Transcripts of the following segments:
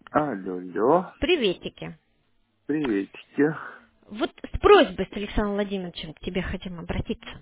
Алло, алло. Приветики. Приветики. Вот с просьбой с Александром Владимировичем к тебе хотим обратиться.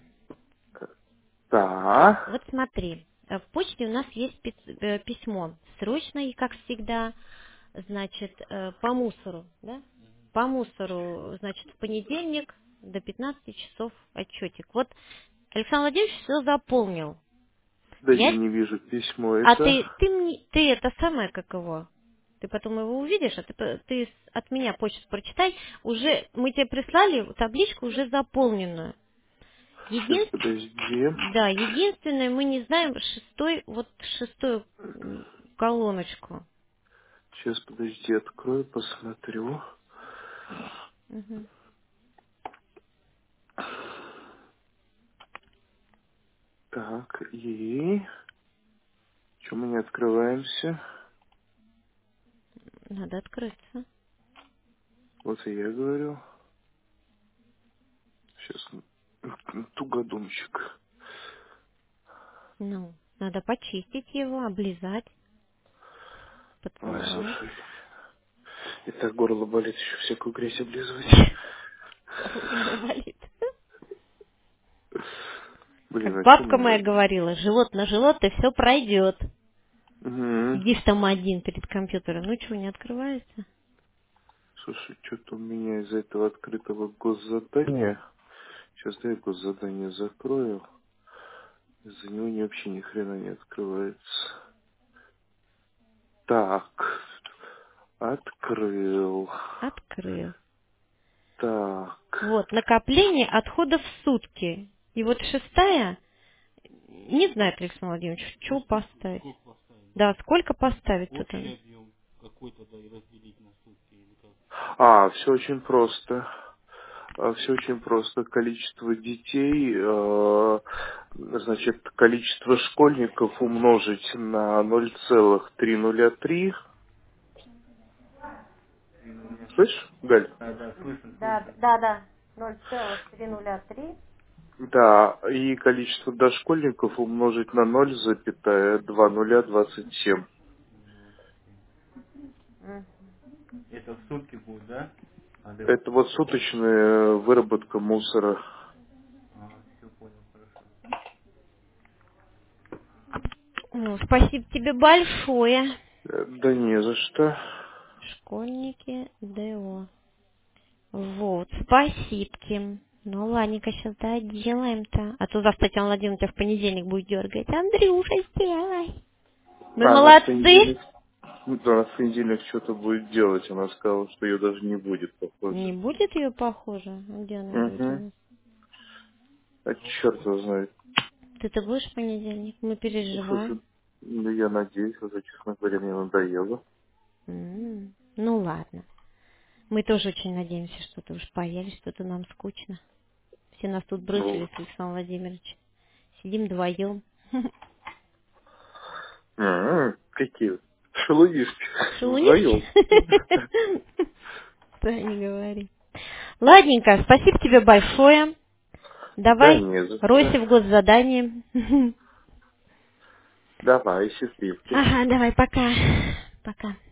Да. Вот смотри, в почте у нас есть письмо срочное, как всегда, значит, по мусору, да? По мусору, значит, в понедельник до 15 часов отчетик. Вот Александр Владимирович все заполнил. Да я Я... не вижу письмо А это. ты это самое, как его? Ты потом его увидишь, а ты от меня почту прочитай. Уже мы тебе прислали табличку уже заполненную. Сейчас, подожди. Да, единственное, мы не знаем шестую колоночку. Сейчас, подожди, открою, посмотрю. Мгм. Так, и... Чем мы не открываемся? Надо открыться. Вот и я говорю. Сейчас, тугодумчик. Ну, надо почистить его, облизать, Ой, поцеловать. слушай. И так горло болит, еще всякую грязь облизывать. Горло у него болит. Блин, Как а что бабка мне... моя говорила, живот на живот, и все пройдет. Угу. Сидишь там один перед компьютером, ну чего, не открывается? Слушай, что-то у меня из-за этого открытого госзадания. Сейчас я госзадание закрою. Из-за него вообще ни хрена не открывается. Так, открыл. Открыл. Так, Вот, накопление отходов в сутки. И вот шестая, не знает Александр Владимирович, что поставить. Да, сколько поставить тут? все очень просто. Все очень просто. Количество детей, значит, количество школьников умножить на 0,303. Слышь, Галь? Да. 0,303. Да, и количество дошкольников умножить на 0,2027. Это вот суточная выработка мусора. Ну, спасибо тебе большое. Да не за что. Школьники ДО. Вот, спасибо. Ну, ладненько, сейчас доделаем-то. А то завтра Татьяна Владимировна тебя в понедельник будет дергать. Андрюша, сделай. Мы А, она в молодцы. понедельник, она в понедельник что-то будет делать. Она сказала, что ее даже не будет, Не похоже. будет ее похоже? А где она будет у Угу. нас? А черт его знает. Ты-то будешь в понедельник? Мы Слушай, переживаем. ну я надеюсь, уже, честно говоря, мне надоело. Ну, ладно. Мы тоже очень надеемся, что ты уж появишься, что-то нам скучно. Все нас тут Ну, бросили с Александром Владимировичем. Сидим вдвоем. какие шелудишки Шелунишки? вдвоем. Да, не говори. Ладненько, спасибо тебе большое. Да Давай, не за что. ройся в госзадании. Давай, счастливки. Ага, давай, пока. Пока.